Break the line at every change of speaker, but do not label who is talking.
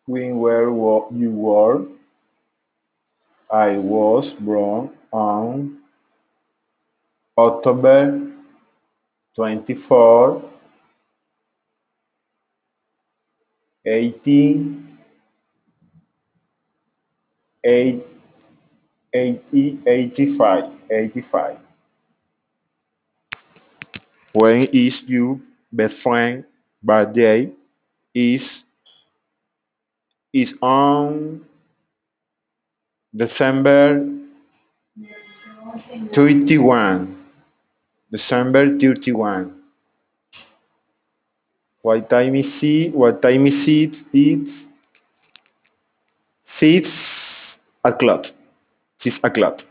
When were you born? I was born on October 24, 1885. When is your best friend birthday? Is is on December 31. December 31. What time is it? What time is it? It's 6 o'clock. 6 o'clock.